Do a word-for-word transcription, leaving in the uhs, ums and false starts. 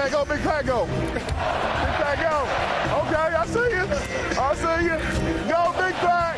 Pat go, Big Pat go. Big Pat go. Okay, I see you. I see you. Go, Big Pat.